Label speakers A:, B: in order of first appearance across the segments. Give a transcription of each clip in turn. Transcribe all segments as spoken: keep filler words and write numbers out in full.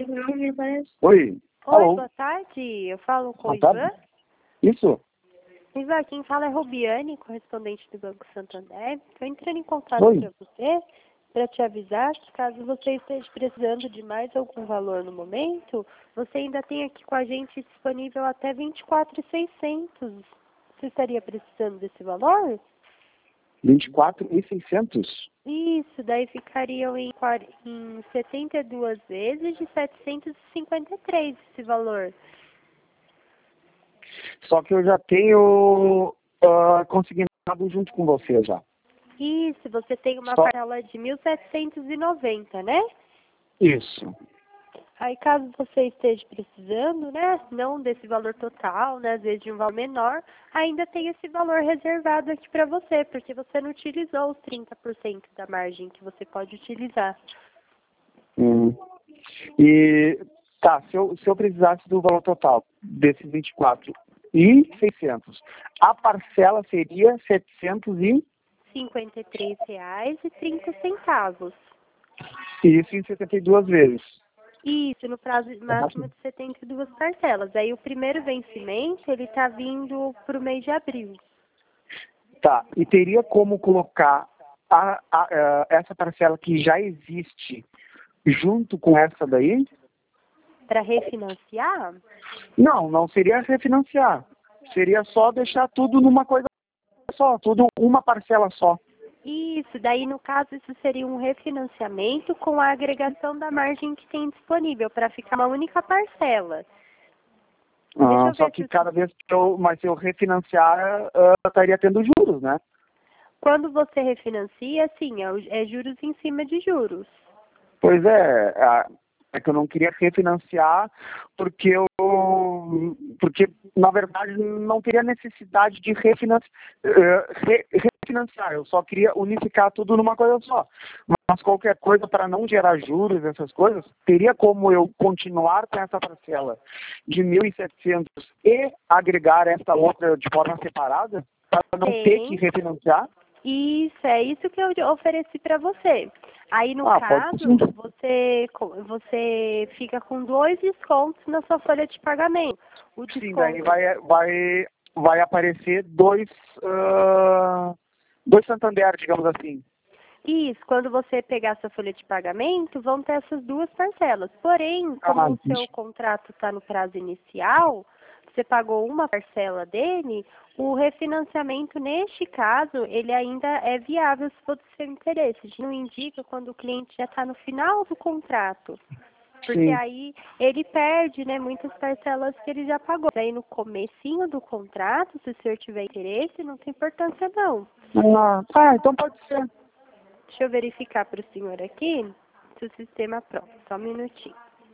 A: Oi.
B: Oi,
A: Alô.
B: boa tarde. Eu falo com o
A: Boa
B: Ivan.
A: tarde. Isso.
B: Ivan, quem fala é Robiane, correspondente do Banco Santander. Estou entrando em contato
A: Oi.
B: para você, para te avisar que caso você esteja precisando de mais algum valor no momento, você ainda tem aqui com a gente disponível até vinte e quatro mil e seiscentos. Você estaria precisando desse valor?
A: vinte e quatro e seiscentos.
B: Isso, daí ficariam em, quar- em setenta e duas vezes de setecentos e cinquenta e três esse valor.
A: Só que eu já tenho uh, consignado junto com você já.
B: Isso, você tem uma
A: Só...
B: parcela de mil setecentos e noventa, né?
A: Isso.
B: Aí caso você esteja precisando, né, não desse valor total, né, às vezes de um valor menor, ainda tem esse valor reservado aqui para você, porque você não utilizou os trinta por cento da margem que você pode utilizar.
A: Hum. E tá, se eu, se eu precisasse do valor total desses vinte e quatro e seiscentos, a parcela seria setecentos e
B: cinquenta e três reais e trinta centavos.
A: isso em setenta e duas vezes.
B: Isso, no prazo máximo de setenta e duas parcelas. Aí o primeiro vencimento, ele está vindo para o mês de abril.
A: Tá, e teria como colocar a, a, a, essa parcela que já existe junto com essa daí?
B: Para refinanciar?
A: Não, não seria refinanciar. Seria só deixar tudo numa coisa só, tudo uma parcela só.
B: Isso, daí no caso isso seria um refinanciamento com a agregação da margem que tem disponível para ficar uma única parcela.
A: Ah,
B: eu
A: só
B: ver
A: que
B: se-
A: cada vez que eu, mas se eu refinanciar, ah, estaria tendo juros, né?
B: Quando você refinancia, sim, é, o- é juros em cima de juros.
A: Pois é, a- é que eu não queria refinanciar porque eu, porque na verdade não teria necessidade de refinanci, eh, re- refinanciar, eu só queria unificar tudo numa coisa só. Mas qualquer coisa para não gerar juros, essas coisas, teria como eu continuar com essa parcela de mil e setecentos e agregar essa outra de forma separada, para não ter que
B: Tem.
A: refinanciar?
B: Isso, é isso que eu ofereci para você. Aí, no
A: Ah, pode
B: caso,
A: sim.
B: você, co- você fica com dois descontos na sua folha de pagamento. O
A: Sim, daí
B: desconto.
A: vai, vai, vai aparecer dois, ah, dois Santander, digamos assim.
B: Isso, quando você pegar sua folha de pagamento, vão ter essas duas parcelas. Porém, como
A: Ah,
B: o seu contrato está no prazo inicial, você pagou uma parcela dele, o refinanciamento, neste caso, ele ainda é viável se for do seu interesse. A gente não indica quando o cliente já está no final do contrato. Porque
A: sim.
B: aí ele perde, né, muitas parcelas que ele já pagou. Aí no comecinho do contrato, se o senhor tiver interesse, não tem importância não.
A: Ah, ah, então pode ser.
B: Deixa eu verificar para o senhor aqui se o sistema pronto. Só um minutinho.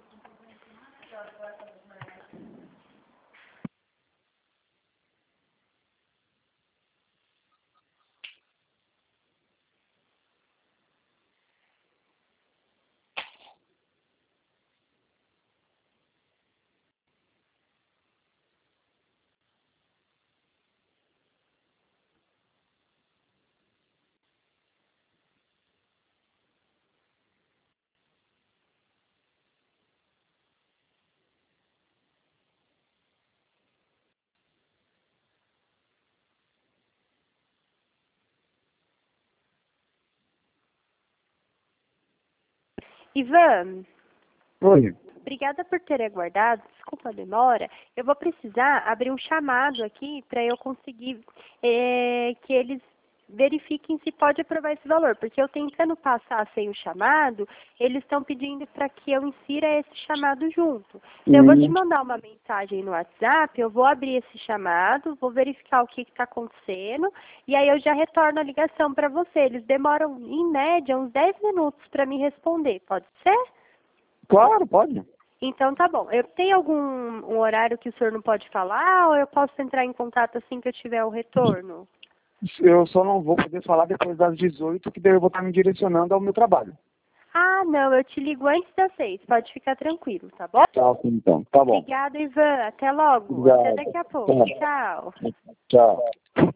B: Ivan,
A: Oi.
B: obrigada por ter aguardado. Desculpa a demora. Eu vou precisar abrir um chamado aqui para eu conseguir eh, que eles verifiquem se pode aprovar esse valor. Porque eu tentando passar sem o chamado, eles estão pedindo para que eu insira esse chamado junto. Então, eu vou te
A: Hum,
B: mandar uma mensagem no WhatsApp, eu vou abrir esse chamado, vou verificar o que está acontecendo, e aí eu já retorno a ligação para você. Eles demoram, em média, uns dez minutos para me responder. Pode ser?
A: claro, pode.
B: Então tá bom. Eu tenho algum um horário que o senhor não pode falar ou eu posso entrar em contato assim que eu tiver o retorno?
A: Eu só não vou poder falar depois das dezoito, que daí eu vou estar me direcionando ao meu trabalho.
B: Ah, não, eu te ligo antes das seis. Pode ficar tranquilo, tá bom?
A: Tá, então. Tá bom.
B: Obrigada, Ivan. Até logo. Até
A: Obrigado.
B: daqui a pouco.
A: Tá.
B: Tchau.
A: Tchau.